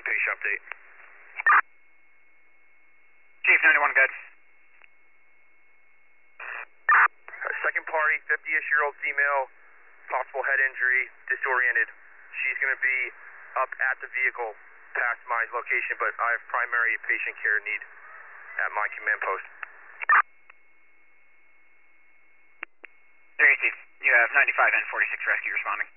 patient update. Chief 91, good. Second party, 50-ish-year-old female, possible head injury, disoriented. She's going to be up at the vehicle past my location, but I have primary patient care need at my command post. There you Steve. You have 95 and 46 rescue responding.